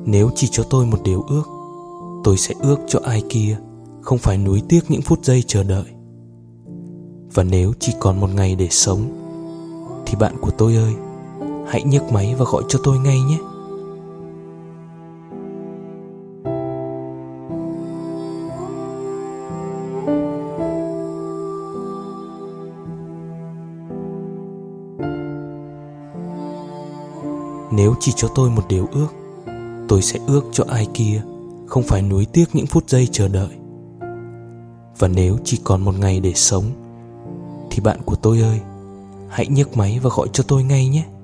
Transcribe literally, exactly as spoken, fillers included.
Nếu chỉ cho tôi một điều ước, tôi sẽ ước cho ai kia không phải nuối tiếc những phút giây chờ đợi. Và nếu chỉ còn một ngày để sống, thì bạn của tôi ơi, hãy nhấc máy và gọi cho tôi ngay nhé. Nếu chỉ cho tôi một điều ước, tôi sẽ ước cho ai kia không phải nuối tiếc những phút giây chờ đợi. Và nếu chỉ còn một ngày để sống, thì bạn của tôi ơi, hãy nhấc máy và gọi cho tôi ngay nhé.